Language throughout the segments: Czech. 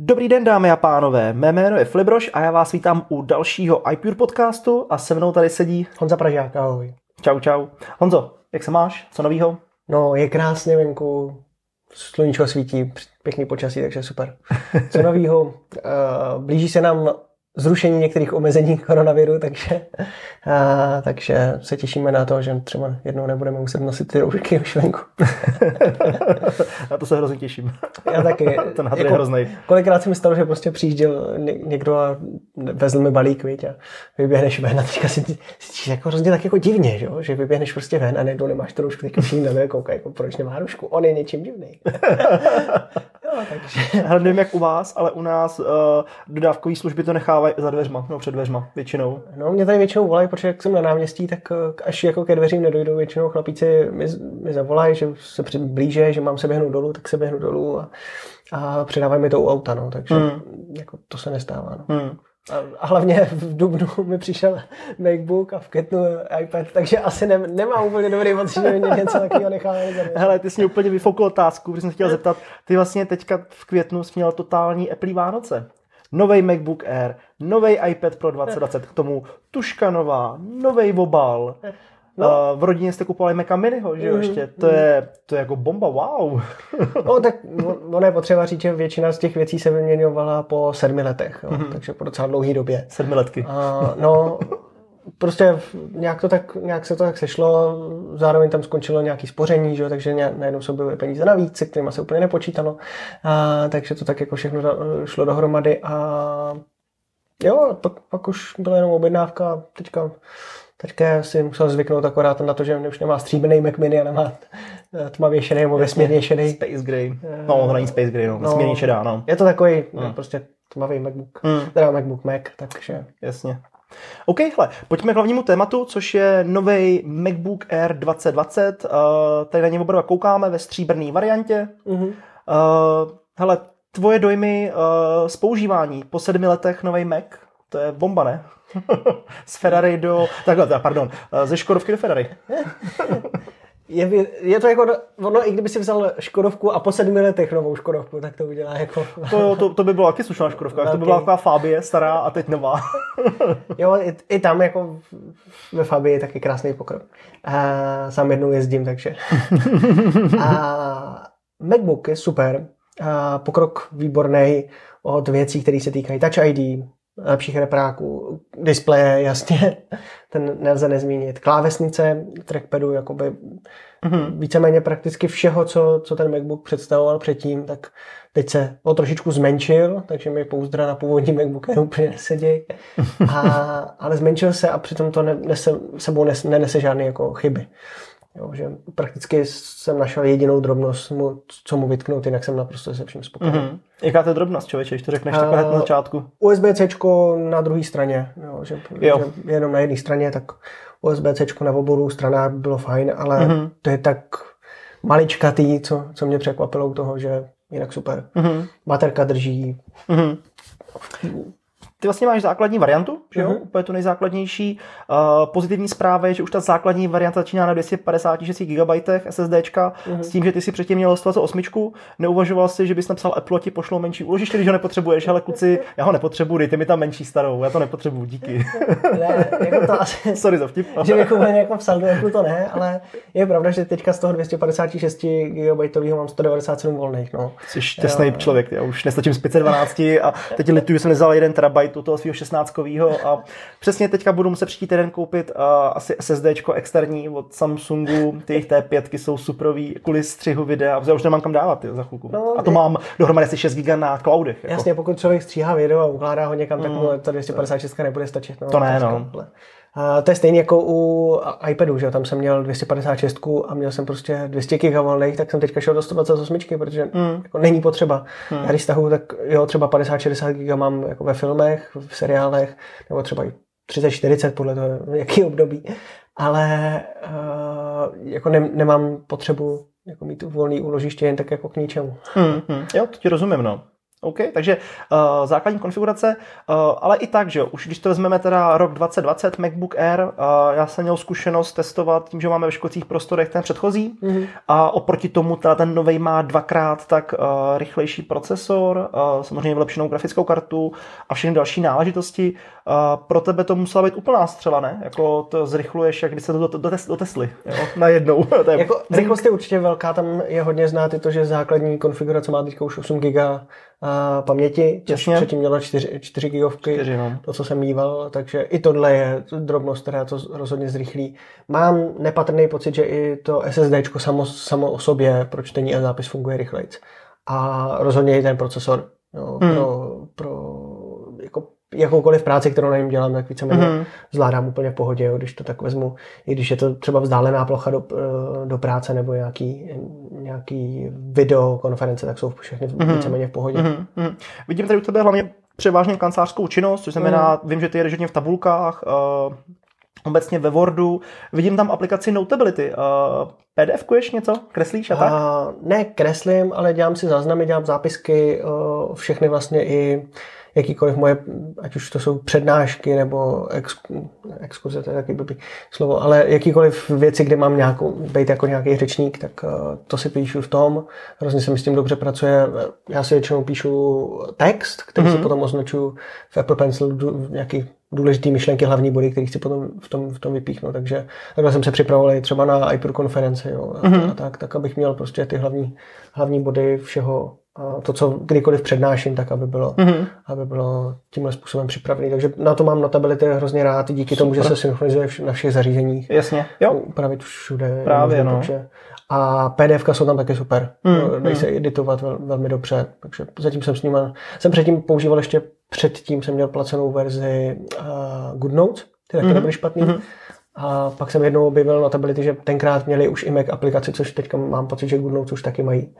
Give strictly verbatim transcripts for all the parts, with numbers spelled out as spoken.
Dobrý den, dámy a pánové, mé jméno je Flibroš a já vás vítám u dalšího iPure podcastu a se mnou tady sedí Honza Pražák, ahoj. Čau, čau. Honzo, jak se máš? Co novýho? No, je krásně venku, sluníčko svítí, pěkný počasí, takže super. Co novýho? Uh, blíží se nám zrušení některých omezení koronaviru, takže, uh, takže se těšíme na to, že třeba jednou nebudeme muset nosit ty roušky už venku. Na to se hrozně těším. Já taky. Ten hadr je hroznej. Kolikrát se mi stalo, že prostě přijížděl někdo a vezl mi balík, víš, a vyběhneš ven a teďka si cítíš jako hrozně tak jako divně, že, že vyběhneš prostě ven a najednou nemáš tu roušku, teďka všichni na mě koukají, jako proč nemá roušku, on je něčím divný. Jo, takže. Hele, nevím jak u vás, ale u nás uh, dodávkový služby to nechávají za dveřma, no před dveřma, většinou. No, mě tady většinou volají, protože jak jsem na náměstí, tak až jako ke dveřím nedojdou, většinou chlapíci mi, mi zavolají, že se blíže, že mám se běhnout dolů, tak se běhnu dolů a, a předávají mi to u auta, no, takže hmm. jako to se nestává, no. Hmm. A, a hlavně v dubnu mi přišel MacBook a v květnu iPad, takže asi ne, nemám úplně dobrý pocit, že mě něco takového nechávají. Hele, ty jsi mě úplně vyfoukl otázku, protože jsem chtěl zeptat, ty vlastně teďka v květnu jsi měl totální Apple Vánoce. Novej MacBook Air, novej iPad Pro dvacet dvacet, k tomu tuška nová, novej obal. No. Uh, v rodině jste kupovali Maca Miniho, že jo, ještě? To je, to je jako bomba, wow. No tak ono je potřeba říct, že většina z těch věcí se vyměňovala po sedmi letech, jo, mm-hmm. takže po docela dlouhé době. Sedmiletky. Uh, no, prostě nějak, to tak, nějak se to tak sešlo, zároveň tam skončilo nějaké spoření, že jo, takže najednou jsou byly peníze navíc, se kterýma se úplně nepočítalo, uh, takže to tak jako všechno šlo dohromady a jo, pak, pak už byla jenom objednávka, teďka Teďka si musel zvyknout akorát na to, že už nemá stříbrný Mac Mini a nemá tmavě šedý nebo vesmírně šedý. Space Gray. No, to není Space Gray, no. Vesmírně šedá, no. Je to takový hmm. prostě tmavý MacBook. Hmm. Teda MacBook Mac, takže. Jasně. OK, hle, pojďme k hlavnímu tématu, což je nový MacBook Air dvacet dvacet. Uh, tady na něj opravdu koukáme ve stříbrné variantě. Mm-hmm. Uh, hele, tvoje dojmy uh, z používání po sedmi letech nový Mac, to je bomba, ne? Z Ferrari do... Takhle, pardon, ze Škodovky do Ferrari. Je, je to jako, ono, i kdyby si vzal Škodovku a po sedmi letech novou Škodovku, tak to udělá jako... To, to, to by byla taky slušná Škodovka, okay. To by byla taková Fabie, stará a teď nová. Jo, i, i tam jako ve Fabii je taky krásný pokrok. A sám jednou jezdím, takže... A MacBook je super, a pokrok výborný od věcí, které se týkají Touch I D, lepších repráků, displeje, jasně, ten nelze nezmínit. Klávesnice, trackpadu, jakoby mm-hmm. víceméně prakticky všeho, co, co ten MacBook představoval předtím, tak teď se o trošičku zmenšil, takže mi pouzdra na původní MacBook úplně neseděj. A, ale zmenšil se a přitom to nese, sebou nes, nenese žádné jako chyby. Jo, že prakticky jsem našel jedinou drobnost, mu, co mu vytknout, jinak jsem naprosto se vším spokojený. Mm-hmm. Jaká to je drobnost, člověče, když to řekneš takhle hned na začátku? U S B C na druhé straně, jo, že, jo. že jenom na jedné straně, tak U S B C na obou stranách bylo fajn, ale mm-hmm. to je tak maličkatý, co, co mě překvapilo u toho, že jinak super. Mm-hmm. Baterka drží. Mm-hmm. Ty vlastně máš základní variantu, že jo? Uh-huh. Úplně tu nejzákladnější. Uh, pozitivní zpráva je, že už ta základní varianta začíná na dvě stě padesát šest gigabajtů SSDčka, uh-huh. s tím, že ty si předtím měl sto dvacet osm. Neuvažoval si, že bys napsal Apple, ti pošlou menší úložiště, když ho nepotřebuješ, ale kluci, já ho nepotřebuji, dejte mi tam menší starou, já to nepotřebuji, díky. Ne, jako to asi... Sorry za vtip. Že bych úplně jako psal do Apple, to ne, ale je pravda, že teďka z toho dvě stě padesát šest gigabajtů mám sto devadesát sedm volných, no. Jsi šťastný člověk, já už nestačím z pět set dvanáct a teď lituju, že jsem nevzal jeden terabajt u toho svého šestnáctkovýho a přesně teďka budu muset příští týden koupit uh, asi SSDčko externí od Samsungu, ty jejich T pět jsou superový kvůli střihu videa, protože já už nemám kam dávat jo, za chvilku. No, a to je... mám dohromady asi šest giga na cloudech. Jako. Jasně, pokud člověk stříhá video a ukládá ho někam, mm. tak mu ta dvě stě padesát šest nebude stačit. No, to ne, no. A to je stejně jako u iPadu, že tam jsem měl dvě stě padesát šest a měl jsem prostě dvě stě giga volných, tak jsem teďka šel do sto dvacet osm, protože mm. jako není potřeba. Mm. Já když stahuju, tak jo, třeba padesát šedesát giga mám jako ve filmech, v seriálech, nebo třeba i třicet čtyřicet podle toho, jaký období, ale uh, jako ne, nemám potřebu jako mít volný úložiště jen tak jako k ničemu. Mm, mm. Jo, to ti rozumím, no. OK, takže uh, základní konfigurace, uh, ale i tak, že jo, už když to vezmeme teda rok dvacet dvacet, MacBook Air, uh, já jsem měl zkušenost testovat tím, že máme ve školcích prostorech ten předchozí mm-hmm. a oproti tomu teda ten novej má dvakrát tak uh, rychlejší procesor, uh, samozřejmě vylepšenou grafickou kartu a všechny další náležitosti. Uh, pro tebe to musela být úplná střela, ne? Jako to zrychluješ, jak když se to do, do, do, do Tesly, jo? Najednou. Jako rychlost je určitě velká, tam je hodně znát i to, že základní konfigurace má teďka už osm giga a paměti, což předtím mělo čtyři gigovky, čtyři, no. To, co jsem mýval, takže i tohle je drobnost, která to rozhodně zrychlí. Mám nepatrný pocit, že i to SSDčko samo, samo o sobě pro čtení a zápis funguje rychlejc. A rozhodně i ten procesor jo, hmm. pro, pro jako jakoukoliv práci, kterou na něm dělám, tak víceméně mm-hmm. zvládám úplně v pohodě, jo, když to tak vezmu, i když je to třeba vzdálená plocha do, do práce nebo nějaký, nějaký videokonference, tak jsou všechny mm-hmm. víceméně v pohodě. Mm-hmm. Vidím tady u tebe hlavně převážně kancelářskou činnost, což znamená, mm. vím, že ty jedeš hodně v tabulkách, uh, obecně ve Wordu. Vidím tam aplikaci Notability. Uh, PDFkuješ něco? Kreslíš a tak? Uh, ne, kreslím, ale dělám si záznamy, dělám zápisky, uh, všechny vlastně i jakýkoliv moje, ať už to jsou přednášky nebo ex, exkurze, to je taky blbý slovo, ale jakýkoliv věci, kde mám nějakou, být jako nějaký řečník, tak uh, to si píšu v tom. Hrozně se mi s tím dobře pracuje. Já si většinou píšu text, který mm-hmm. si potom označuju v Apple Pencil, nějaký důležitý myšlenky, hlavní body, které chci potom v tom, v tom vypíchnout. Takže takhle jsem se připravoval i třeba na iPro konferenci, jo, a, mm-hmm. a tak, tak, abych měl prostě ty hlavní, hlavní body všeho, a to, co kdykoliv přednáším, tak aby bylo, mm-hmm. aby bylo tímhle způsobem připravený. Takže na to mám Notability hrozně rád, díky Super. Tomu, že se synchronizuje na všech zařízeních. Jasně, jo. Upravit všude. Právě, no. Takže. A PDFka jsou tam taky super. Mm, Dají mm. se editovat vel, velmi dobře. Takže zatím jsem s nimi, jsem předtím používal ještě, předtím jsem měl placenou verzi uh, GoodNotes, ty taky mm. nebyly špatný. Mm. A pak jsem jednou objevil Notability, že tenkrát měli už i Mac aplikaci, což teďka mám pocit, že GoodNotes už taky mají.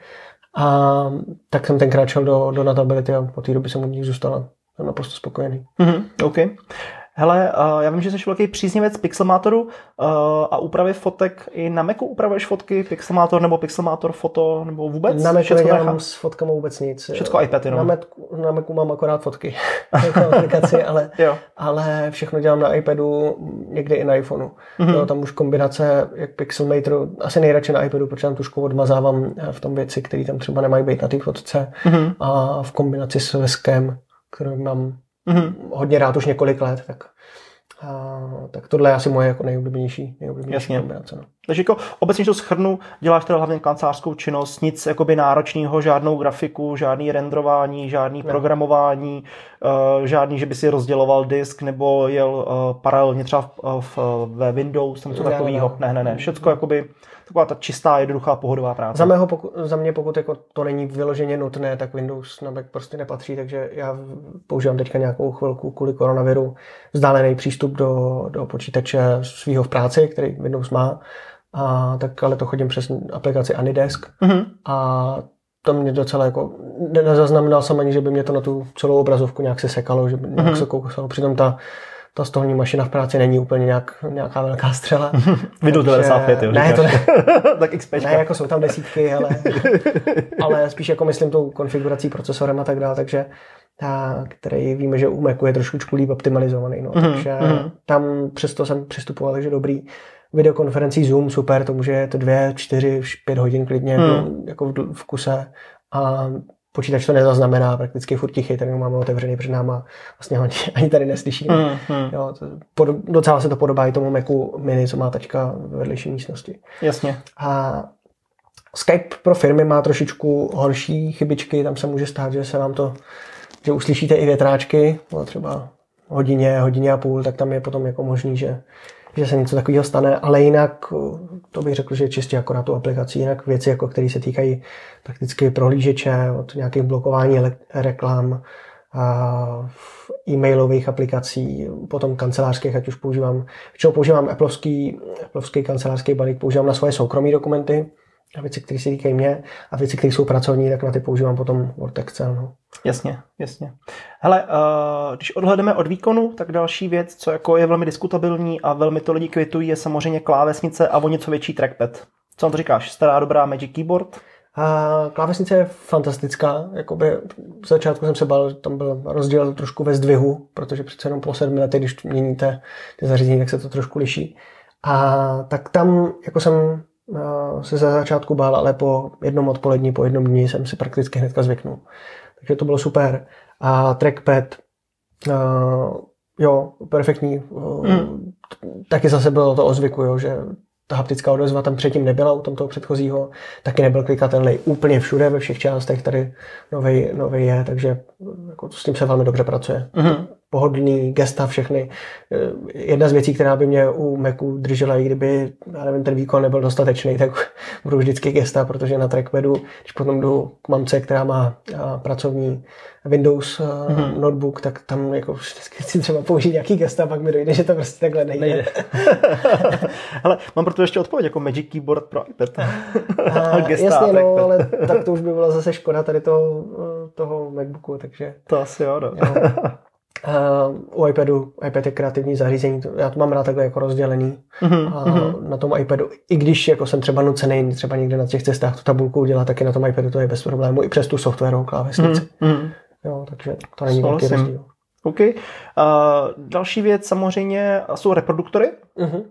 A tak jsem tenkrát šel do, do Notability a po té době jsem u nich zůstal. Jsem naprosto spokojený. Mm-hmm, OK. Hele, uh, já vím, že jsi velký příznivec Pixelmatoru uh, a úpravy fotek. I na Macu upravuješ fotky, Pixelmator nebo Pixelmator foto nebo vůbec? Na Macu nedělám s fotkama vůbec nic. Všechno iPad jenom. Na Macu, na Macu mám akorát fotky jako aplikaci, ale, ale všechno dělám na iPadu, někdy i na iPhoneu. Mm-hmm. Jo, tam už kombinace, jak Pixelmator, asi nejradši na iPadu, protože tam tušku odmazávám v tom věci, které tam třeba nemají být na té fotce mm-hmm. a v kombinaci s Veskem, kterou mám Mm-hmm. hodně rád už několik let, tak, a, tak tohle je asi moje jako nejoblíbenější, nejoblíbenější kombinace. No. Takže jako obecně to shrnu, děláš teda hlavně kancelářskou činnost, nic jakoby náročného, žádnou grafiku, žádný renderování, žádný ne. programování, uh, žádný, že by si rozděloval disk nebo jel uh, paralelně třeba v, v, ve Windows, něco takového. Ne, ne, ne, všecko jakoby taková ta čistá, jednoduchá, pohodová práce. Za, mého, poku, za mě, pokud jako to není vyloženě nutné, tak Windows na Mac prostě nepatří, takže já používám teďka nějakou chvilku kvůli koronaviru vzdálený přístup do, do počítače svýho v práci, který Windows má, a tak ale to chodím přes aplikaci Anydesk mm-hmm. a to mě docela jako, nezaznamenal jsem ani, že by mě to na tu celou obrazovku nějak se sekalo, že by nějak mm-hmm. se koukalo, přitom ta ta stolní mašina v práci není úplně nějak, nějaká velká střela. Windows devadesát pět, jo, ne, to ne. Tak XPčka. Ne, jako jsou tam desítky, ale, ale spíš jako myslím tou konfigurací procesorem a tak dále, takže ta, který víme, že u Macu je trošku líp optimalizovaný, no, mm-hmm. takže mm-hmm. tam přesto jsem přistupoval, takže dobrý. Videokonferencí Zoom, super, to může to dvě, čtyři, pět hodin klidně mm. jako v, v kuse a počítač to nezaznamená, prakticky furt tichý, tady máme otevřený před náma, vlastně ani, ani tady neslyšíme. Mm, mm. Jo, to, pod, docela se to podobá i tomu Macu Mini, co má tačka v vedlejší místnosti. Jasně. A Skype pro firmy má trošičku horší chybičky, tam se může stát, že se vám to, že uslyšíte i větráčky, no třeba hodině, hodině a půl, tak tam je potom jako možný, že že se něco takového stane, ale jinak to bych řekl, že je čistě akorát tu aplikaci, jinak věci, jako které se týkají prakticky prohlížeče, od nějakých blokování reklam, a e-mailových aplikací, potom kancelářských, ať už používám, většinou používám Appleovský, Appleovský kancelářský balík, používám na svoje soukromé dokumenty, a věci, které se týkají mě, a věci, které jsou pracovní, tak na ty používám potom Word, Excel. No. Jasně, jasně. Hele, uh, když odhledeme od výkonu, tak další věc, co jako je velmi diskutabilní a velmi to lidi kvitují, je samozřejmě klávesnice a o něco větší trackpad. Co na to říkáš? Stará dobrá Magic Keyboard? A klávesnice je fantastická. Jakoby v začátku jsem se bál, tam byl rozdíl trošku ve zdvihu, protože přece jenom po sedmi letech, když měníte ty zařízení, tak se to trošku liší. A tak tam, jako jsem se za začátku bál, ale po jednom odpolední, po jednom dní jsem si prakticky hnedka zvyknul. Takže to bylo super. A trackpad, uh, jo, perfektní. Uh, mm. Taky zase bylo to o zvyku, jo, že ta haptická odezva tam předtím nebyla u toho předchozího, taky nebyl klikatelný úplně všude, ve všech částech, tady novej, novej je, takže jako s tím se velmi dobře pracuje. Mm. Pohodlný, gesta, všechny. Jedna z věcí, která by mě u Macu držela, i kdyby, já nevím, ten výkon nebyl dostatečný, tak budu vždycky gesta, protože na trackpadu, když potom jdu k mamce, která má pracovní Windows mm-hmm. notebook, tak tam jako vždycky si třeba použít nějaký gesta, pak mi dojde, že to prostě takhle nejde. nejde. Ale mám pro to ještě odpověď, jako Magic Keyboard pro iPad. A, gesta jasně, no, ale tak to už by byla zase škoda tady toho, toho Macbooku, takže... To asi jo, no. jo. Uh, u iPadu, iPad je kreativní zařízení, já to mám rád takhle jako rozdělený mm-hmm. a na tom iPadu, i když jako jsem třeba nucený třeba někde na těch cestách tu tabulku udělat, taky na tom iPadu to je bez problému, i přes tu softwarovou klávesnici. Mm-hmm. Jo, takže to není velký rozdíl. OK. Uh, další věc samozřejmě jsou reproduktory. Mm-hmm.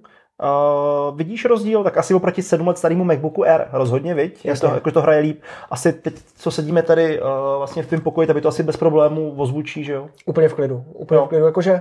Uh, vidíš rozdíl? Tak asi oproti sedm let starému MacBooku Air rozhodně, viď? Jak to, jako to hraje líp. Asi teď, co sedíme tady uh, vlastně v tom pokoji, tak by to asi bez problémů ozvučí, že jo? Úplně v klidu. Úplně v klidu. Jakože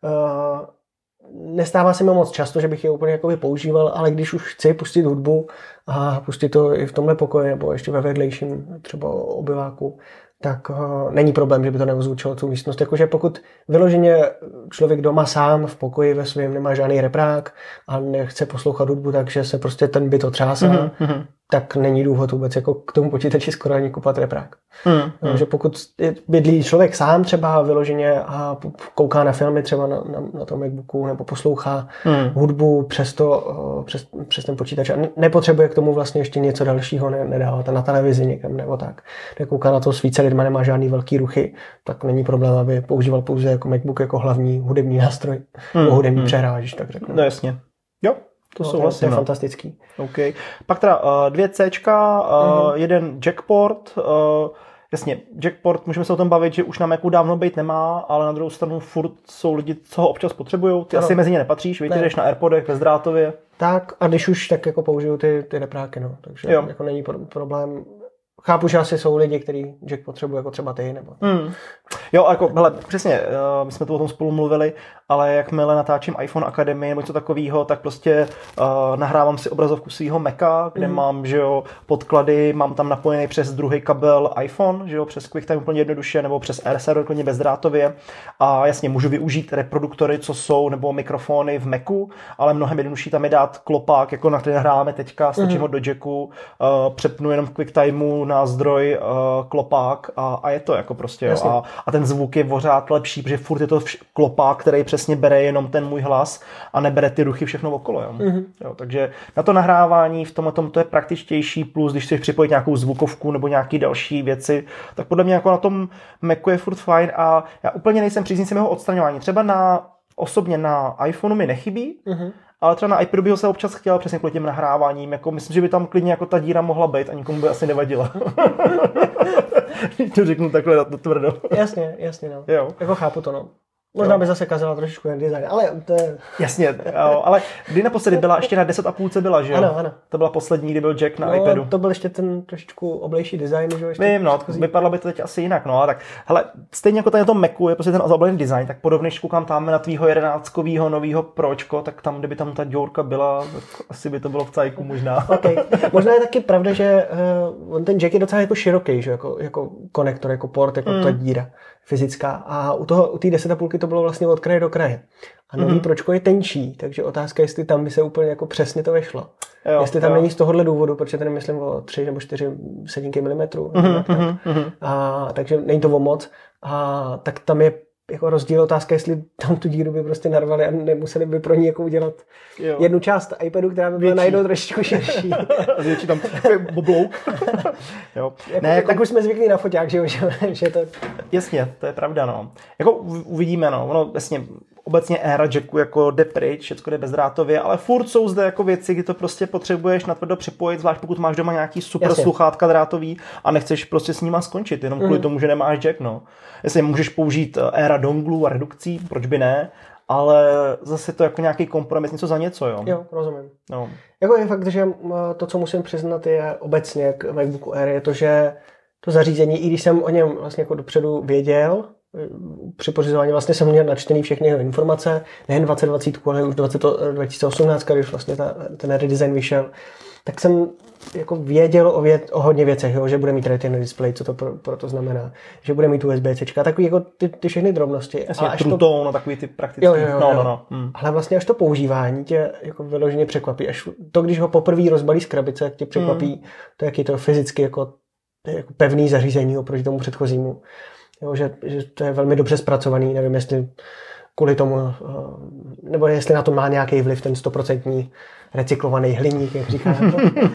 uh, nestává se mi moc často, že bych je úplně jakoby používal, ale když už chci pustit hudbu a pustit to i v tomhle pokoji nebo ještě ve vedlejším třeba obyváku, tak uh, není problém, že by to neozvučilo tu místnost. Jakože pokud vyloženě člověk doma sám v pokoji ve svém nemá žádný reprák a nechce poslouchat hudbu, takže se prostě ten byt otřásá, mm-hmm. tak není důvod vůbec jako k tomu počítači skoro ani kupovat reprák. Mm-hmm. Takže pokud bydlí člověk sám třeba vyloženě a kouká na filmy třeba na, na, na tom MacBooku nebo poslouchá mm. hudbu přes, to, přes, přes ten počítač a nepotřebuje k tomu vlastně ještě něco dalšího, ne, nedávat na televizi někam nebo tak. Nekouká na to s více lidma, nemá žádný velký ruchy, tak není problém, aby používal pouze jako MacBook jako hlavní hudební nástroj mm. nebo hudební mm. přehrávač, tak řeknu. No jasně. Jo. To no, jsou vlastně to je fantastický. Okay. Pak teda uh, dvě Cčka, uh, mm-hmm. jeden jackport. Uh, jasně, jackport, můžeme se o tom bavit, že už na Macu dávno být nemá, ale na druhou stranu furt jsou lidi, co ho občas potřebujou. Ty ano. asi mezi ně nepatříš, víš, ne. jdeš na AirPodech bezdrátově. Tak a když už, tak jako použiju ty, ty repráky, no. Takže jo. jako není problém. Chápu, že asi jsou lidi, kteří jack potřebují, jako třeba ty, nebo... Mm. Jo, jako, hele, přesně, uh, my jsme tu o tom spolu mluvili, ale jakmile natáčím iPhone Academy nebo něco takového, tak prostě uh, nahrávám si obrazovku svého Maca, kde mm. mám, že jo, podklady, mám tam napojený přes druhý kabel iPhone, že jo, přes QuickTime úplně jednoduše, nebo přes AirServer úplně bezdrátově. A jasně, můžu využít reproduktory, co jsou, nebo mikrofony v Macu, ale mnohem jednodušší tam je dát klopák, jako na který nahráváme teďka, stačím mm. ho do jacku, uh, přepnu jenom v QuickTimeu na zdroj uh, klopák a, a je to jako prostě, jo. A, a ten zvuk je pořád lepší, protože furt je to vš- klopák, který přesně bere jenom ten můj hlas a nebere ty ruchy všechno okolo. Jo. Mm-hmm. Jo, takže na to nahrávání v tomhle tom to je praktičtější, plus když chceš připojit nějakou zvukovku nebo nějaký další věci, tak podle mě jako na tom Macu je furt fajn a já úplně nejsem příznivcem jeho odstraňování. Třeba na osobně na iPhoneu mi nechybí, mm-hmm. ale třeba na iPadu by ho se občas chtěl přesně kvůli těm nahráváním. Jako myslím, že by tam klidně jako ta díra mohla být a nikomu by asi nevadila. To řeknu takhle na to tvrdo. Jasně, jasně, no. Jo. Jako chápu to, no. Možná by zase kazila trošičku ten design, ale to je... Jasně, jo, ale kdy naposledy byla, ještě na deset a půl byla, že jo? Ano, ano. To byla poslední, kdy byl jack na no, iPadu. To byl ještě ten trošičku oblejší design, že jo? Vím, no, vypadalo by to teď asi jinak, no, ale tak, hele, stejně jako tady na tom Macu je prostě ten oblejný design, tak podobně, když koukám tam na tvýho jedenáctkovýho novýho Pročko, tak tam, kdyby tam ta děurka byla, tak asi by to bylo v cajku možná. Okay. Možná je taky pravda, že uh, ten jack je docela jako široký, že jako, jako konektor, jako port, jako mm. ta díra fyzická. A u toho, u té deset a půl to bylo vlastně od kraje do kraje. A nový mm. Pročko je tenčí, takže otázka, jestli tam by se úplně jako přesně to vešlo. Jo, jestli tam jo. není z tohohle důvodu, protože tady myslím o tři nebo čtyři sedínky milimetrů. Mm-hmm, mm-hmm. A, takže není to o moc. A tak tam je jako rozdíl, otázka, jestli tam tu díru by prostě narvali a nemuseli by pro ní jako udělat jo. jednu část iPadu, která by byla najednou trošičku širší. A větší tam boblouk. Jo. Jako, ne, jako... Tak už jsme zvyklí na foťák, že, že to... Jasně, to je pravda, no. Jako uvidíme, no. Ono, jasně, obecně éra jacku jako jde pryč, všechno jde bezdrátově, ale furt jsou zde jako věci, kdy to prostě potřebuješ natvrdo připojit, zvlášť pokud máš doma nějaký super Jasně. sluchátka drátový a nechceš prostě s nima skončit, jenom kvůli mm. tomu, že nemáš jack, no. Jestli můžeš použít éra donglů a redukcí, proč by ne? Ale zase to jako nějaký kompromis, něco za něco, jo. Jo, rozumím. No. Jako je fakt, že to, co musím přiznat, je obecně k MacBooku Air, je to, že to zařízení, i když jsem o něm vlastně jako dopředu věděl, při pořizování vlastně jsem měl načtený všechny jeho informace, nejen dvacet dvacet, ale už dvacet, dva tisíce osmnáct, když vlastně ta, ten redesign vyšel, tak jsem jako věděl o, věd, o hodně věcech, jo, že bude mít retina display, co to pro, pro to znamená, že bude mít U S B C, takový jako ty, ty všechny drobnosti. Jasně, Truton, no, takový ty praktický. Jo, jo, jo, no, no, no. Hmm. Ale vlastně až to používání tě jako vyloženě překvapí. Až to, když ho poprvé rozbalí z krabice, tak tě překvapí hmm. to, jak je to fyzicky jako, jako pevný zařízení oproti tomu předchozímu. Jo, že, že to je velmi dobře zpracovaný, nevím, jestli kvůli tomu, nebo jestli na to má nějaký vliv ten stoprocentní recyklovaný hliník, jak říkám.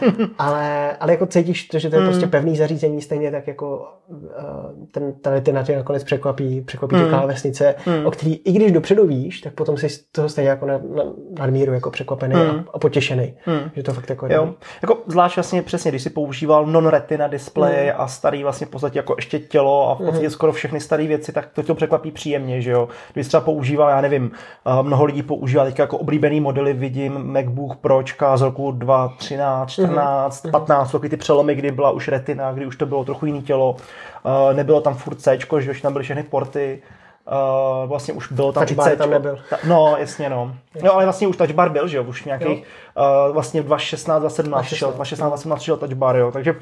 ale, ale jako cítíš to, že to je mm. prostě pevný zařízení, stejně tak jako ten, ta retina tě nakonec překvapí, překvapí mm. ty klávesnice, mm. o který i když dopředu víš, tak potom jsi z toho stejně jako na, na, nadmíru jako překvapený mm. a, a potěšený. Mm. Že to fakt jako... Jo. Jako zvlášť vlastně přesně, když jsi používal non-retina display mm. a starý vlastně v podstatě jako ještě tělo a v podstatě mm. skoro všechny staré věci, tak to tě překvapí příjemně, že jo. Když třeba používal, já nevím, mnoho lidí používá teďka jako oblíbený modely, vidím MacBook Pročka z roku dva tisíce třináct, čtrnáct, mm-hmm. patnáct, takový ty přelomy, kdy byla už retina, kdy už to bylo trochu jiný tělo, uh, nebylo tam furt Cčko, že už tam byly všechny porty, uh, vlastně už bylo tam touch bar Cčko. Tam nebyl. Ta, no, jasně no. No, ale vlastně už touch bar byl, že jo, už nějakých, uh, vlastně dva tisíce šestnáct, dva tisíce sedmnáct přišel, dva tisíce šestnáct, dva tisíce sedmnáct přišel touch bar, jo, takže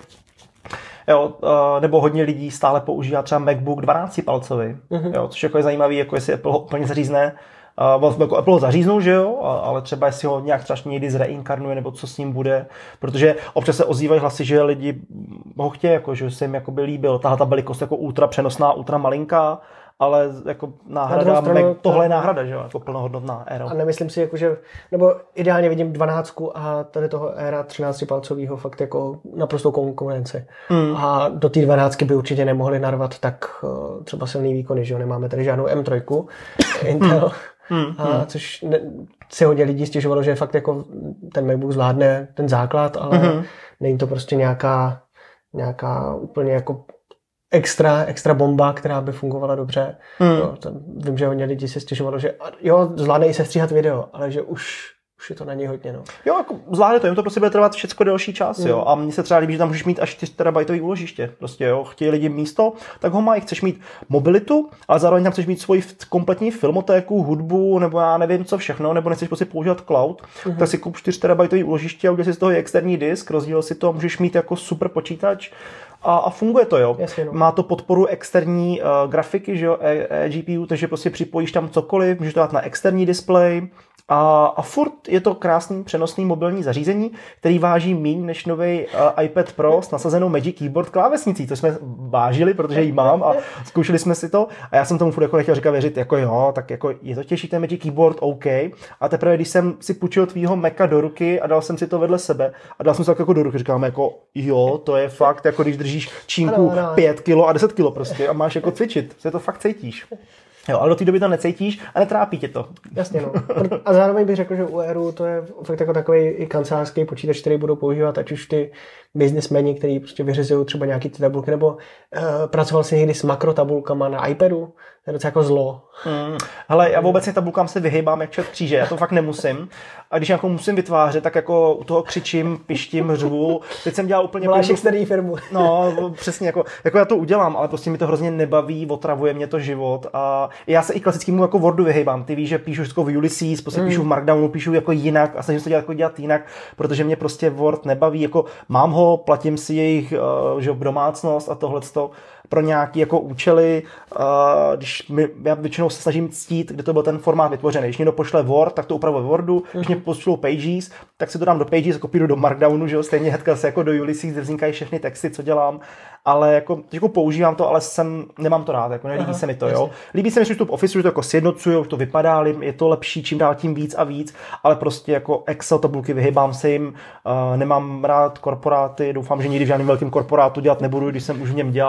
jo, uh, nebo hodně lidí stále používá třeba MacBook dvanáctipalcový, mm-hmm. jo, což jako je zajímavý, jako jestli Apple ho úplně zařízne. Uh, jako Apple ho zaříznou, že jo, ale třeba jestli ho nějak třeba někdy zreinkarnuje, nebo co s ním bude, protože občas se ozývají hlasy, že lidi ho chtějí, jako, že se jim jakoby líbil. Tahle ta velikost jako ultra přenosná, ultra malinká, ale jako náhrada, stranu, tohle je náhrada, že jo, jako plnohodnotná éra. A nemyslím si, jako, že, nebo ideálně vidím dvanáctku a tady toho éra třináctipalcového fakt jako naprostou konkurenci. Mm. A do té dvanáctky by určitě nemohli narvat tak třeba silný výkony, že jo, nemáme tady žádnou M tři Intel. Hmm, a hmm. což ne, si hodně lidí stěžovalo, že fakt jako ten MacBook zvládne ten základ, ale hmm. není to prostě nějaká, nějaká úplně jako extra, extra bomba, která by fungovala dobře. Hmm. Jo, to, vím, že hodně lidí si stěžovalo, že jo, zvládne i sestříhat video, ale že už Už je to na něj hodně, no. Jo, jako zvládne to, jim to prostě bude trvat všechno delší čas, mm. jo. A mně se třeba líbí, že tam můžeš mít až čtyři terabajtový úložiště. Prostě, jo, chtějí lidi místo, tak ho mají. Chceš mít mobilitu, ale zároveň tam chceš mít svoji kompletní filmotéku, hudbu, nebo já nevím co všechno, nebo nechceš prostě používat cloud, mm. tak si kup čtyři terabajtový úložiště a udělej si z toho externí disk, rozdíl si to, můžeš mít jako super počítač. A, a funguje to, jo. Jasně, no. Má to podporu externí uh, grafiky, že jo, eGPU, e- takže prostě připojíš tam cokoliv, můžeš to dát na externí displej. A, a furt je to krásný přenosný mobilní zařízení, který váží míň než nový uh, iPad Pro s nasazenou Magic Keyboard klávesnicí, to jsme vážili, protože ji mám a zkoušeli jsme si to a já jsem tomu furt jako nechtěl říkat věřit, jako jo, tak jako je to těžší ten Magic Keyboard, OK. A teprve, když jsem si půjčil tvýho Maca do ruky a dal jsem si to vedle sebe a dal jsem si to jako do ruky, říkám jako jo, to je fakt, jako když držíš čínku ano, ano. pět kilo a deset kilo prostě a máš jako cvičit, se to fakt cítíš. Jo, ale do té doby to necítíš a netrápí tě to. Jasně, no. A zároveň bych řekl, že u Airu to je fakt jako takový i kancelářský počítač, který budou používat ať už ty businessmeni, kteří prostě vyřizují třeba nějaký ty tabulky, nebo uh, pracoval si někdy s makrotabulkama na iPadu, to je docela jako zlo. Hmm. Hele, já vůbec tabulkám se vyhýbám jak čert kříže, já to fakt nemusím. A když jako musím vytvářet, tak jako u toho křičím, pištím, řvu. Teď jsem dělal úplně... Voláš externí firmu. No, přesně, jako, jako já to udělám, ale prostě mi to hrozně nebaví, otravuje mě to život. A já se i klasickému jako Wordu vyhýbám. Ty víš, že píšu všechno v Ulysses, prostě mm. píšu v Markdownu, píšu jako jinak a snažím se to dělat, jako dělat jinak, protože mě prostě Word nebaví. Jako mám ho, platím si jejich uh, že, domácnost a tohleto pro nějaké jako účely, uh, když my, já většinou se snažím ctít, kde to byl ten formát vytvořený. Když někdo pošle Word, tak to upravuje v Wordu, mm-hmm. když mě pošlou Pages, tak si to dám do Pages, kopíruju do Markdownu, že jo, stejně hnedka se jako do Ulysses, kde vznikají všechny texty, co dělám, ale jako, jako používám to, ale jsem, nemám to rád, jako nelíbí Aha, se mi to, jasně. jo. Líbí se mi přístup Office, že to jako sjednocuju, už to vypadá, je to lepší, čím dál tím víc a víc, ale prostě jako Excel tabulky vyhybám se jim, uh, nemám rád korporáty, doufám, že nikdy v žádném velkém korporátu dělat nebudu, když jsem už v něm dělal, tak jako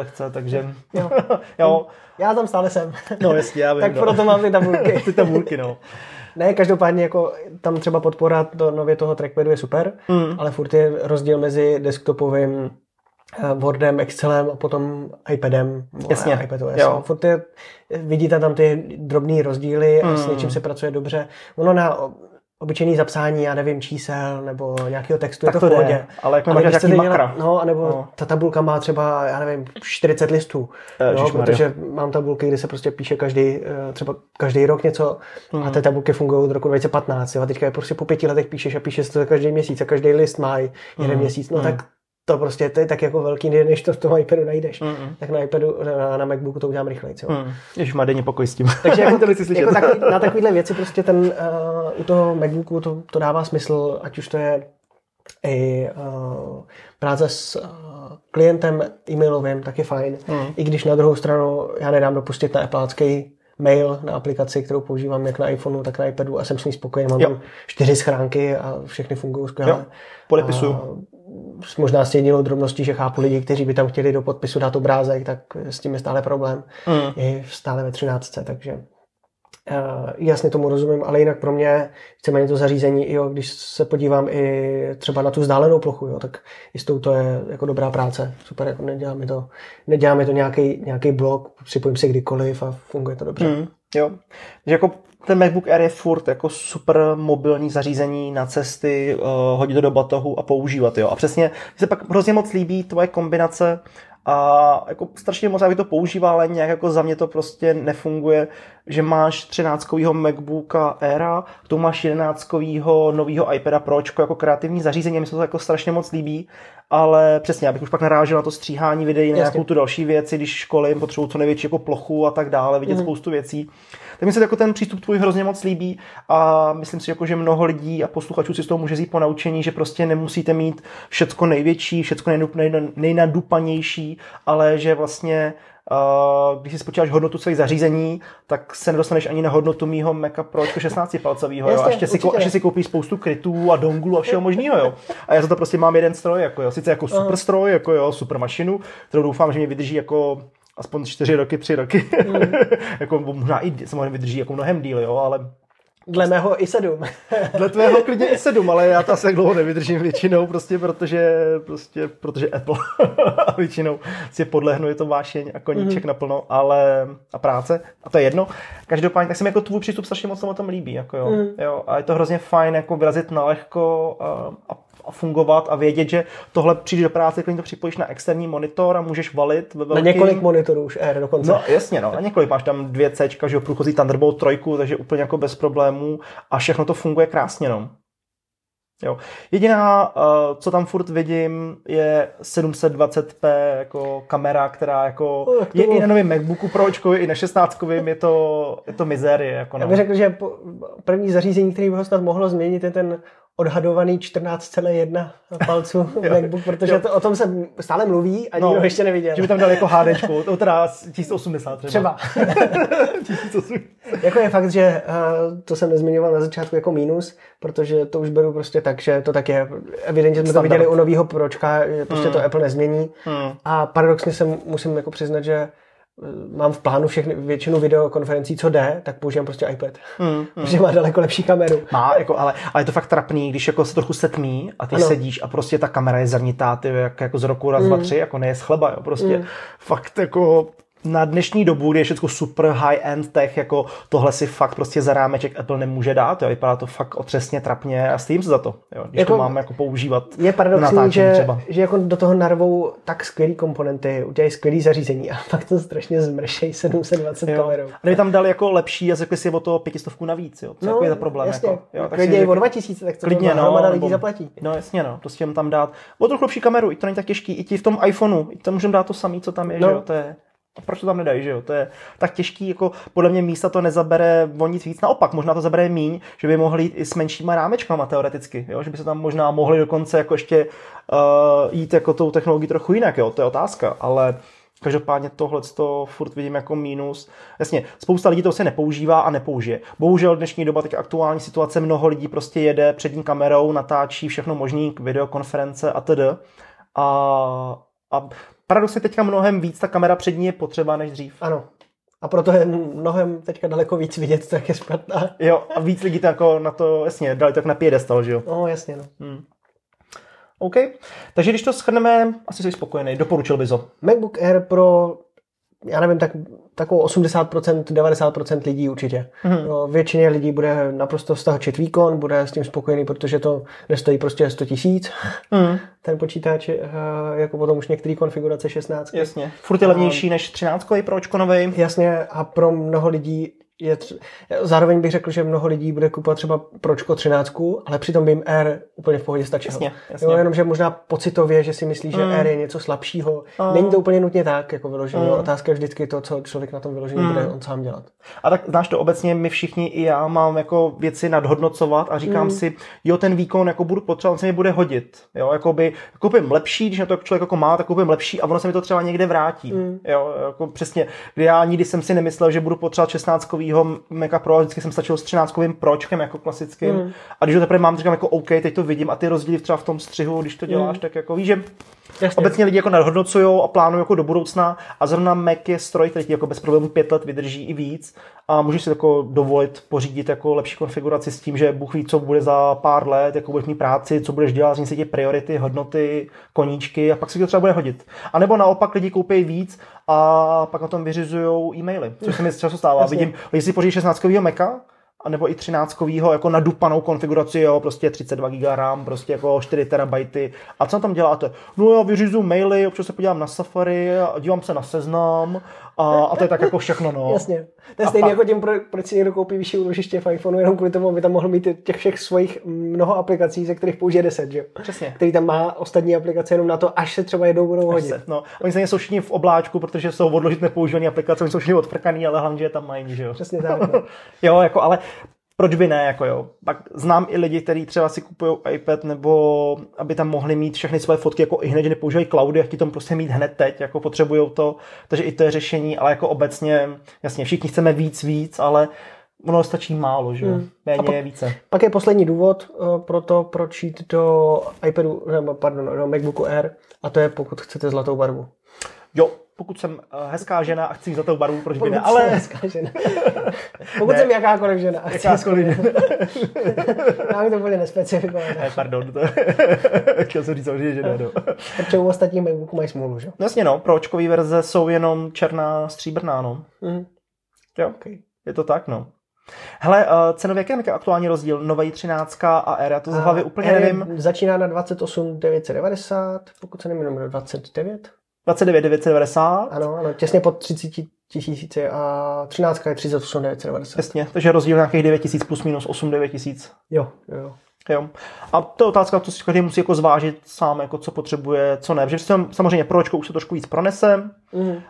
lehce, takže jo. jo. Já tam stále jsem. No jasně, já vím. Tak no. proto mám ty tabulky. ty tabulky, no. Ne, každopádně jako tam třeba podpora do nově toho trackpadu je super, mm. ale furt je rozdíl mezi desktopovým Wordem, Excelem a potom iPadem. Jasně. iPadOS. Jo. Furt je, vidíte tam ty drobný rozdíly mm. a s něčím se pracuje dobře. Ono na obyčejný zapsání, já nevím, čísel nebo nějakého textu tak je to v pohodě. Jde. Ale jak máš nějaký makra. No, nebo no. ta tabulka má třeba, já nevím, čtyřicet listů. No, protože mám tabulky, kde se prostě píše každý, třeba každý rok něco mm. a ty tabulky fungují od roku dva tisíce patnáct. Jo. A teďka je prostě po pěti letech píšeš a píšeš to každý měsíc a každý list má jeden mm. měsíc. No mm. tak to prostě to je tak jako velký, než to v tom iPadu najdeš. Mm-mm. Tak na iPadu, na, na MacBooku to udělám rychleji. Mm. Ježiš, má denně pokoj s tím. Takže jako, jako takový, na takovýhle věci prostě ten uh, u toho MacBooku to, to dává smysl, ať už to je i uh, práce s uh, klientem e-mailovým, tak je fajn. Mm. I když na druhou stranu já nedám dopustit na Appleácký mail na aplikaci, kterou používám jak na iPhoneu, tak na iPadu a jsem s ní spokojen. Mám jo. tam čtyři schránky a všechny fungují skvěle. Podepisuju. Možná s jedinou drobností, že chápu lidi, kteří by tam chtěli do podpisu dát obrázek, tak s tím je stále problém. Mm. Je stále ve třináctce, takže uh, jasně tomu rozumím, ale jinak pro mě víceméně to zařízení, jo, když se podívám i třeba na tu vzdálenou plochu, jo, tak jistou to je jako dobrá práce. Super, jako nedělá mi to, nedělá mi to nějaký, nějaký blok, připojím si kdykoliv a funguje to dobře. Mm, jo, že jako ten MacBook Air je furt jako super mobilní zařízení na cesty, uh, hodit do batohu a používat, jo. A přesně, se pak hrozně moc líbí tvoje kombinace a jako strašně moc, aby to používal, ale nějak jako za mě to prostě nefunguje, že máš třináctkovýho MacBooka Aira, k tomu máš jedenáctkovýho novýho iPada Pročko jako kreativní zařízení, mi se to jako strašně moc líbí, ale přesně, abych už pak narážel na to stříhání videí, na nějakou tu další věci, když školím, potřebuji co největší jako plochu a tak dále, vidět mm. spoustu věcí. Tak mi se jako ten přístup tvůj hrozně moc líbí a myslím si, jako, že mnoho lidí a posluchačů si z toho může vzít po naučení, že prostě nemusíte mít všecko největší, všecko nejnadupanější, ale že vlastně Uh, když si spočítáš hodnotu svých zařízení, tak se nedostaneš ani na hodnotu mýho Maca Pro šestnáctipalcovýho, jo. A ještě si, ještě si koupíš spoustu krytů a donglů a všeho možného, jo. A já za to prostě mám jeden stroj, jako jo. Sice jako super stroj, jako jo, super mašinu, kterou doufám, že mě vydrží jako aspoň čtyři roky, tři roky. Mm. Jako možná i samozřejmě vydrží jako mnohem díl, jo, ale dle mého i sedm. Dle tvého klidně i sedm, ale já to asi tak dlouho nevydržím většinou, prostě protože, prostě protože Apple a většinou si podlehnu, je to vášeň a koníček mm-hmm. naplno, ale a práce, a to je jedno. Každopádně, tak se mi jako tvůj přístup strašně moc o tom líbí, jako jo. Mm. jo. A je to hrozně fajn, jako vyrazit na lehko a, a a fungovat a vědět, že tohle přijde do práce, když to připojíš na externí monitor a můžeš valit ve velkým. Na několik monitorů už Air dokonce. No jasně, no, na několik. Máš tam dvě C, že jo, průchozí Thunderbolt tři, takže úplně jako bez problémů a všechno to funguje krásně, no. Jo. Jediná, co tam furt vidím, je sedm set dvacet pé jako kamera, která jako oh, je i na novém MacBooku Pročko, i na šestnáctkovém, je to, je to mizérie. Jako no. Já bych řekl, že první zařízení, který by ho snad mohlo změnit, je ten odhadovaný čtrnáct celá jedna palců MacBook, protože to, o tom se stále mluví a nikdo no, ještě neviděl. Že by tam dal jako HDčko, to teda tisíc osmdesát třeba. Třeba. tisíc osmdesát. Jako je fakt, že uh, to jsem nezmiňoval na začátku jako mínus, protože to už beru prostě tak, že to tak je. Evidentně jsme to viděli u nového Pročka, že prostě mm. to Apple nezmění. Mm. A paradoxně se musím jako přiznat, že mám v plánu všechny, většinu videokonferencí, co jde, tak používám prostě iPad. Mm, mm. Protože má daleko lepší kameru. Má, jako, ale, ale je to fakt trapný, když jako se trochu setmí a ty ano. sedíš a prostě ta kamera je zrnitá, ty, jak, jako z roku raz, mm. dva, tři, jako ne z chleba, jo, prostě mm. fakt jako na dnešní dobu, kdy je všechno super high-end tech, jako tohle si fakt prostě za rámeček Apple nemůže dát, jo, vypadá to fakt otřesně, trapně a stým se za to, jo, když jako, to máme jako používat. Je paradoxní, že, že jako do toho narvou tak skvělý komponenty, udělají skvělý zařízení a fakt to strašně zmršej sedm set dvacet kamerou. A kdyby tam dali jako lepší a řekli si o to pětistovku navíc, jo, co no, jako je za problém. Jasně, jako, jo, tak klidně i o dva tisíce, tak to klidně, no, hromada lidí zaplatí. No jasně, no, prostě jim tam dát o trochu lepší kameru, i to není tak těžký, i ti v tom iPhoneu, i tam můžeme dát to samý, co tam je, no. Že jo, to je. A proč to tam nedají, že jo? To je tak těžký, jako podle mě místa to nezabere o nic víc. Naopak, možná to zabere míň, že by mohli jít i s menšíma rámečkama teoreticky, jo? Že by se tam možná mohli dokonce jako ještě uh, jít jako tou technologií trochu jinak, jo? To je otázka, ale každopádně tohle to furt vidím jako mínus. Jasně, spousta lidí to se nepoužívá a nepoužije. Bohužel dnešní doba, teď aktuální situace, mnoho lidí prostě jede přední kamerou, natáčí všechno možný, videokonference a td. A A paradoxně teďka mnohem víc ta kamera přední je potřeba než dřív. Ano. A proto je mnohem teďka daleko víc vidět, tak je špatná. Jo, a víc lidí to jako na to, jasně, dali tak na piedestal, že jo? No, jasně, no. Hmm. OK. Takže když to shrneme, asi jsi spokojený. Doporučil bys ho. MacBook Air pro, já nevím, tak, takovou osmdesát procent, devadesát procent lidí určitě. Hmm. No, většině lidí bude naprosto stačit výkon, bude s tím spokojený, protože to nestojí prostě sto tisíc. Hmm. Ten počítač, jako potom už některé konfigurace šestnáct. Jasně. Furt je levnější než třináctkový Pročko novej. Jasně, a pro mnoho lidí je tři... zároveň bych řekl, že mnoho lidí bude kupovat třeba Pročko třináct, ale přitom by jim Air úplně v pohodě stačilo. Jasně, jasně. Jo, jenomže možná pocitově, že si myslí, že mm. Air je něco slabšího. Mm. Není to úplně nutně tak, jako vyložený. Mm. Otázka je vždycky to, co člověk na tom vyložení mm. bude on sám dělat. A tak znáš to obecně, my všichni i já mám jako věci nadhodnocovat a říkám mm. si, jo, ten výkon jako budu potřebovat, on se mi bude hodit. Jo, jakoby koupím lepší, když na to člověk jako má, tak koupím lepší a ono se mi to třeba někde vrátí. Mm. Jo, jako přesně. Kdy já nikdy jsem si nemyslel, že budu potřebovat šestnáctkovýho Maca Pro, vždycky jsem stačil s třináctkovým Pročkem jako klasickým. Mm. A když to teprve mám, říkám jako OK, teď to vidím a ty rozdíly třeba v tom střihu, když to děláš, mm. tak jako víš, že jasně. Obecně lidi jako nadhodnocujou a plánují jako do budoucna a zrovna Mac je stroj, který ti jako bez problémů pět let vydrží i víc a můžeš si jako dovolit pořídit jako lepší konfiguraci s tím, že Bůh ví, co bude za pár let, jako budeš mít práci, co budeš dělat, zní se ti priority, hodnoty, koníčky a pak si to třeba bude hodit. A nebo naopak lidi koupí víc a pak na tom vyřizujou e-maily, což se mi často stává. Vidím, lidi si pořídí šestnáctkovýho Maca, a nebo i třináctkovýho jako nadupanou konfiguraci, jo, prostě třicet dva giga RAM, prostě jako čtyři terabajty. A co tam děláte? No já vyřizuju maily, občas se podívám na Safari a dívám se na Seznam a, a to je tak jako všechno, no. Jasně. To je stejně pak... jako tím, pro, proč si někdo koupí vyšší úložiště v iPhoneu, jenom kvůli tomu, aby tam mohl mít těch všech svých mnoho aplikací, ze kterých použije deset, že jo? Přesně. Který tam má ostatní aplikace jenom na to, až se třeba jednou budou hodit. Se, no. Oni se jsou všichni v obláčku, protože jsou odložit nepoužívané aplikace, oni jsou všichni odfrkaný, ale hlavně, že je tam mají, že jo? Přesně tak. No. Jo, jako ale proč by ne, jako jo. Pak znám i lidi, kteří třeba si kupují iPad, nebo aby tam mohli mít všechny své fotky jako i hned, že nepoužívají cloudy a chtějí tam prostě mít hned teď, jako potřebujou to, takže i to je řešení, ale jako obecně, jasně, všichni chceme víc, víc, ale ono stačí málo, že jo, hmm. méně je více. Pak je poslední důvod uh, pro to, proč jít do iPadu, nebo pardon, do MacBooku Air, a to je, pokud chcete zlatou barvu. Jo, pokud jsem hezká žena a chci zlatou barvu, proč by ne, ale... hezká žena. Pokud ne. jsem jakákoliv žena a chci jakákoliv žena. Já bych to úplně nespecifikovat. Ne, pardon, to... chtěl jsem říct, že ne, no. Protože u ostatních MacBooků mají smůlu, že? No jasně, no, pro očkový verze jsou jenom černá, stříbrná, no. Mm. Jo, okay. Je to tak, no. Hele, cenově, jaký je aktuální rozdíl? Novej třináct a Air, já to z hlavy úplně Air nevím. Začíná na dvacet osm devět set devadesát, pokud se nemýlím, dvacet devět. dvacet devět devět set devadesát. Ano, ano, těsně pod třicet tisíci a třináct je třicet osm devět set devadesát. Jasně, takže rozdíl nějakých devět tisíc plus minus osm devět tisíc. Jo, jo. Jo. A to je otázka, co si každý musí jako zvážit sám, jako co potřebuje, co ne. Protože samozřejmě Pročko už se trošku víc pronese. Mm. Uh,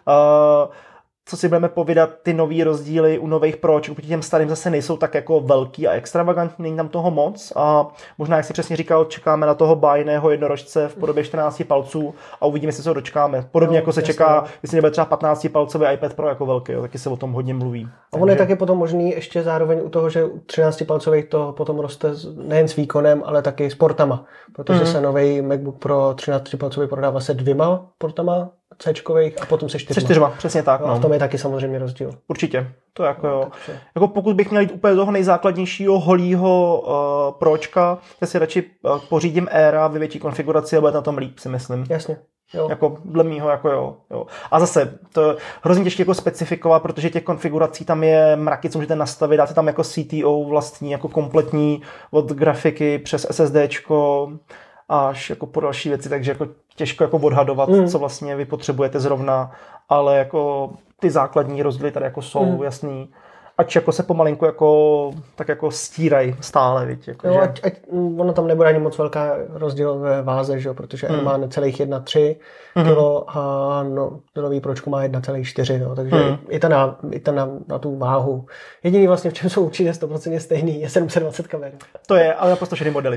co si budeme povídat, ty nový rozdíly u nových Proč, úplně těm starým zase nejsou tak jako velký a extravagantní, není tam toho moc a možná, jak si přesně říkal, čekáme na toho bájného jednorožce v podobě čtrnácti palců a uvidíme, jestli se ho dočkáme. Podobně no, jako se jasný. Čeká, jestli nebude třeba patnáctipalcový iPad Pro jako velký, jo, taky se o tom hodně mluví. A on Takže... je taky potom možný ještě zároveň u toho, že u třináctipalcových to potom roste nejen s výkonem, ale taky s portama, protože mm-hmm. se nový MacBook Pro třináctipalcový prodává se dvěma portama, C-čkových a potom se čtyřma. Se čtyřma, přesně tak. No. No. A v tom je taky samozřejmě rozdíl. Určitě. To jako, no, jo. Jako pokud bych měl jít úplně toho nejzákladnějšího holího uh, Pročka, já si radši uh, pořídím Aira ve větší konfiguraci a bude na tom líp, si myslím. Jasně. Jo. Jako dle mýho, jako jo, jo. A zase, to je hrozně těžké jako specifikovat, protože těch konfigurací tam je mraky, co můžete nastavit, dáte tam jako C T O vlastní, jako kompletní od grafiky přes SSDčko až jako po další věci, takže jako těžko jako odhadovat, mm. co vlastně vy potřebujete zrovna, ale jako ty základní rozdíly tady jako jsou mm. jasný. Ač jako se pomalinku jako, tak jako stírají stále, víc. Jako, jo, že... ať, ať, ono tam nebude ani moc velká rozdíl ve váze, že? Protože mm. R má necelých jedna celá tři mm. kilo a no, nový Pročku má jedna celá čtyři, no, takže mm. i ta, na, i ta na, na tu váhu. Jediný vlastně, v čem jsou určitě sto procent stejný, je sedm set dvacet kamer. To je, ale naprosto všechny modely.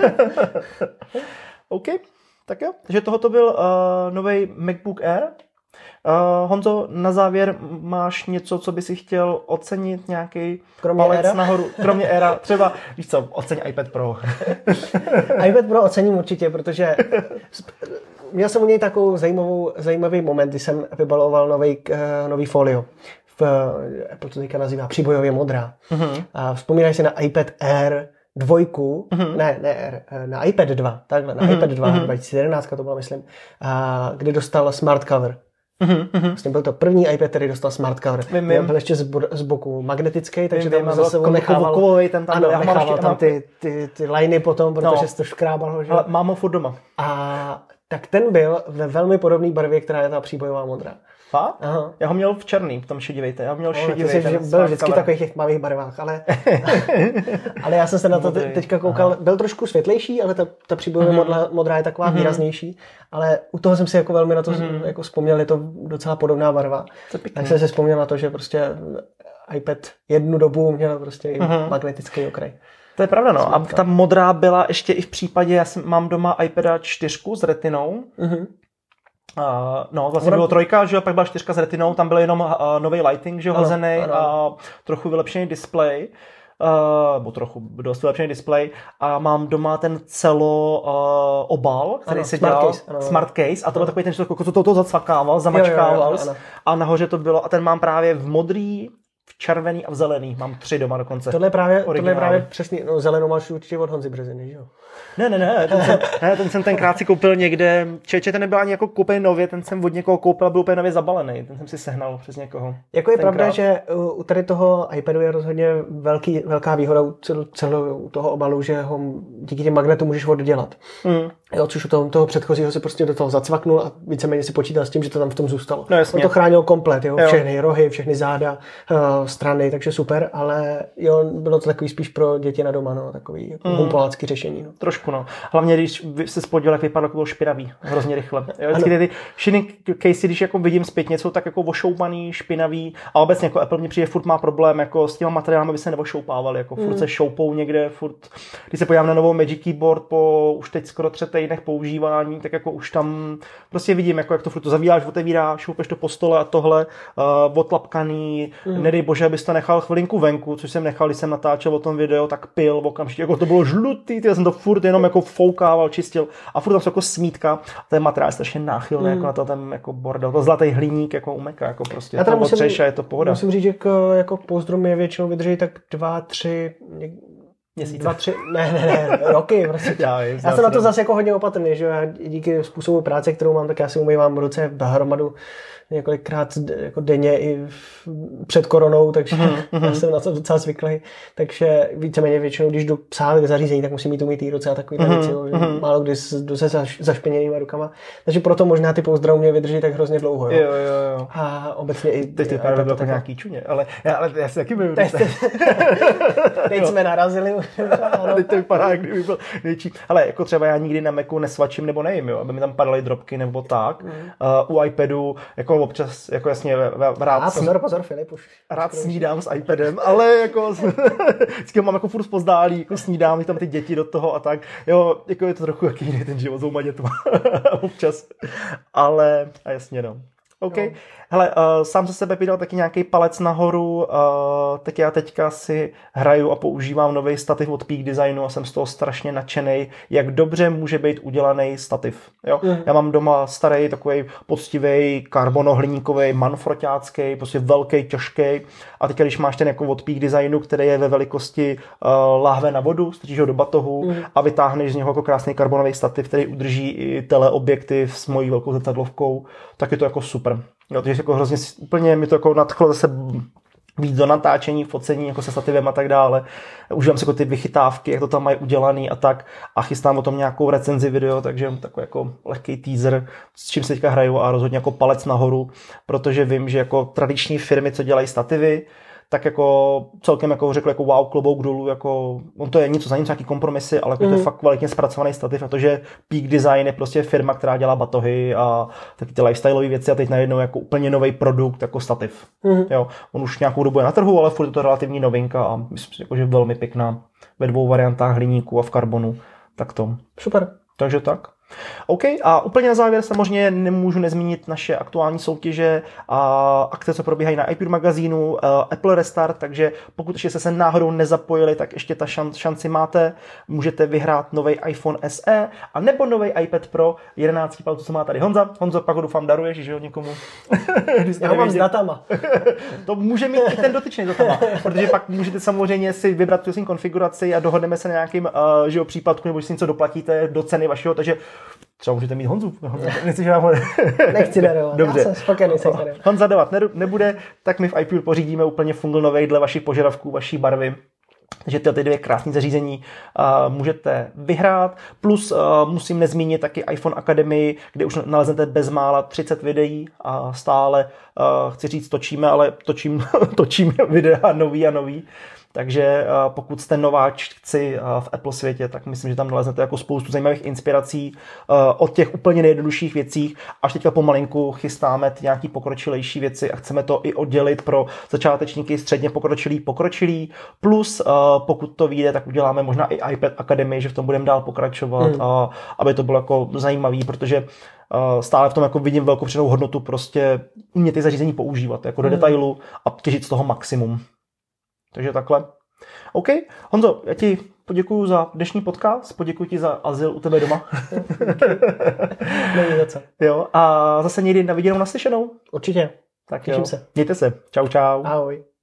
OK, tak jo. Takže tohoto byl uh, nový MacBook Air. Uh, Honzo, na závěr máš něco, co by si chtěl ocenit, nějaký palec Aira? Nahoru, kromě Aira, třeba, víš co, oceň iPad Pro. iPad Pro ocením určitě, protože měl jsem u něj takovou zajímavou, zajímavý moment, kdy jsem vybaloval nový, uh, nový folio. V, Apple to teďka nazývá příbojově modrá. Mm-hmm. A vzpomínají si na iPad Air dvojku, mm-hmm. ne, ne Air, na iPad dva, takhle, na mm-hmm. iPad dva, mm-hmm. dva tisíce jedenáct to bylo, myslím, a kdy dostal smart cover. Mm-hmm. Vlastně byl to první iPad, který dostal smart cover. Vím, vím. Byl ještě z, z boku magnetický, takže vím, tam zase nechával, kovový, ten tam, ano, já nechával mám tam ty, ty, ty liney potom, protože no. se to škrábalo. Že? Ale mám ho furt doma. A tak ten byl ve velmi podobné barvě, která je ta příbojová modrá. Fakt? Aha. Já ho měl v černý, v tom šedivejte. Já ho měl no, šedivej. Jsi, byl vždycky v takových těch tmavých barvách, ale, ale já jsem se na to teďka koukal. Aha. Byl trošku světlejší, ale ta, ta příbojová mm-hmm. modrá, modrá je taková mm-hmm. výraznější, ale u toho jsem si jako velmi na to mm-hmm. jako vzpomněl, je to docela podobná barva. Tak jsem si vzpomněl na to, že prostě iPad jednu dobu měl prostě mm-hmm. magnetický okraj. To je pravda, no. A ta modrá byla ještě i v případě, já jsem, mám doma iPada čtyři s retinou. Mm-hmm. Uh, no, vlastně bylo trojka, že jo, pak byla čtyřka s retinou, tam byl jenom uh, nový lighting, že jo, hozený a trochu vylepšený displej, uh, nebo trochu dost vylepšený displej a mám doma ten celo uh, obal, který ano, se smart dělal, case, ano. smart case a to byl takový ten, že to, to, to zacvakával, zamačkával jo, jo, jo, a nahoře to bylo a ten mám právě v modrý, v červený a v zelený, mám tři doma dokonce. Tohle je právě, tohle je právě přesný, no zelenou máš určitě od Honzy Březiny, že jo? Ne, ne, ne, ten jsem, ne, ten jsem tenkrát si koupil někde, čeče, ten nebyl ani jako koupený nově, ten jsem od někoho koupil a byl úplně nově zabalený, ten jsem si sehnal přes někoho. Jako je tenkrát. Pravda, že u tady toho iPadu je rozhodně velký, velká výhoda u celého toho obalu, že ho díky těm magnetům můžeš oddělat. Mm. Jo, což u toho, toho předchozího si prostě do toho zacvaknul a víceméně si počítal s tím, že to tam v tom zůstalo. No, on to chránil komplet, jo? jo. Všechny rohy, všechny záda, uh, strany, takže super, ale jo, bylo to takový spíš pro děti na doma, no, takový jako mm. humpolácký řešení. No. Trošku, no. Hlavně, když se spodil, jak vypadlo, jako bylo špinavý, hrozně rychle. Jo, vždycky ty šiny casey, když jako vidím zpětně, jsou tak jako ošoupaný, špinavý, a obecně jako Apple mě přijde, furt má problém jako s těma materiálami, aby se neošoupávali, jako furt mm. se šoupou někde, furt, když se podívám na novou Magic Keyboard po už teď skoro třech týdnech používání, tak jako už tam prostě vidím, jako jak to furt to zavíráš, otevíráš, šoupeš to po stole a tohle, uh, otlapkaný, mm. nedej bože, abys to nechal chvilinku venku, což jsem nechal, když jsem natáčel o tom video, tak pil okamžitě, jako to bylo žlutý, já jsem to furt jenom jako foukával, čistil a furt tam jsou jako smítka a ten materiál je strašně náchylný, mm. jako na to ten jako bordel, to zlatý hliník jako u Maca, jako prostě to otřeš a je to pohoda. Musím říct, že k, jako pouzdrom je většinou vydrží tak dva, tři, Měsíce. Dva, tři, ne, ne, ne, roky prostě. Já, já jsem na to zase jako hodně opatrný, že já díky způsobu práce, kterou mám, tak já si umývám ruce hromadu několikrát jako denně i před koronou, takže mm-hmm. já jsem na to docela zvyklý. Takže víceméně většinou, když jdu psát k zařízení, tak musím mít umytý ruce a takový mm-hmm. věci, mm-hmm. málo kdy jdu se zašpiněnýma rukama. Takže proto možná ty pouzdra u mě vydrží tak hrozně dlouho. Jo? Jo, jo, jo. A obecně i... Teď ty právě bylo nějaký čuně, ale já, ale já si taky myju ruce. Teď jsme narazili. Teď to vypadá, jak kdyby byl větší. Ale jako třeba já nikdy na Macu nesvačím nebo nejím, jo, aby mi tam padaly drobky nebo tak. Mm. Uh, u iPadu jako občas, jako jasně rád... A pozor, pozor, Filip už. Rád snídám s iPadem, ale jako vždycky mám jako furt zpozdálí, jako snídám tam ty děti do toho a tak. Jo, jako je to trochu jaký jiný ten život s dvouma dětma občas. Ale, a jasně no. OK. No. Hele, uh, sám ze sebe vydal taky nějaký palec nahoru, uh, tak já teďka si hraju a používám nový stativ od Peak Designu a jsem z toho strašně nadšenej, jak dobře může být udělaný stativ. Jo? Mm. Já mám doma starý takový poctivý karbonohliníkový manfroťácký, prostě velký, těžký. A teď, když máš ten jako od Peak Designu, který je ve velikosti uh, láhve na vodu, strčíš ho do batohu mm. a vytáhneš z něho jako krásný karbonový stativ, který udrží i teleobjektiv s mojí velkou zrcadlovkou, tak je to jako super. Jo, takže jako hrozně úplně mi to jako nadchlo zase víc do natáčení, focení, jako se stativem a tak dále. Užívám si jako ty vychytávky, jak to tam mají udělaný a tak a chystám o tom nějakou recenzi video, takže takový jako lehký teaser, s čím se teďka hraju a rozhodně jako palec nahoru, protože vím, že jako tradiční firmy, co dělají stativy, tak jako celkem jako řekl jako wow, klobouk dolů, jako on to je něco za nic, nějaký kompromisy, ale jako mm. to je fakt kvalitně zpracovaný stativ a to, že Peak Design je prostě firma, která dělá batohy a taky ty lifestyleové věci a teď najednou jako úplně nový produkt jako stativ. Mm. Jo, on už nějakou dobu je na trhu, ale furt je to relativní novinka a myslím, jako, že velmi pěkná ve dvou variantách hliníku a v karbonu, tak to. Super. Takže tak. OK, a úplně na závěr samozřejmě nemůžu nezmínit naše aktuální soutěže a akce, co probíhají na iPure magazínu, uh, Apple Restart, takže pokud ještě se se náhodou nezapojili, tak ještě ta šan, šanci máte. Můžete vyhrát nový iPhone S E a nebo nový iPad Pro jedenáct palců, co má tady Honza. Honzo, pak ho doufám daruješ, že jo, někomu. Já ho mám s datama. To může mít i ten dotyčný datama, protože pak můžete samozřejmě si vybrat tu svým konfiguraci a dohodneme se na nějakým uh, že jo, případku, nebo si něco doplatíte do ceny vašeho, takže třeba můžete mít Honzu. Nechci, že vám ho... Nechci darovat. Dobře. Já jsem spokojený se kterým. Honza dávat nebude, tak my v iPure pořídíme úplně fungal novej dle vašich požadavků, vaší barvy. Takže tyhle ty dvě krásné zařízení uh, můžete vyhrát. Plus uh, musím nezmínit taky iPhone Academy, kde už naleznete bezmála třicet videí a stále, uh, chci říct, točíme, ale točím, točíme videa nový a nový. Takže uh, pokud jste nováčci uh, v Apple světě, tak myslím, že tam naleznete jako spoustu zajímavých inspirací uh, od těch úplně nejjednodušších věcí. Až teďka pomalinku chystáme ty nějaký pokročilejší věci a chceme to i oddělit pro začátečníky, středně pokročilý, pokročilý. Plus uh, pokud to vyjde, tak uděláme možná i iPad Academy, že v tom budeme dál pokračovat, hmm. a aby to bylo jako zajímavý, protože uh, stále v tom jako vidím velkou přidanou hodnotu prostě umět ty zařízení používat jako do hmm. detailu a těžit z toho maximum. Takže takhle. OK. Honzo, já ti poděkuju za dnešní podcast, poděkuji ti za azyl u tebe doma. Není za co. Jo, a zase někdy na viděnou, naslyšenou. Určitě. Tak těším jo. se. Mějte se. Čau, čau. Ahoj.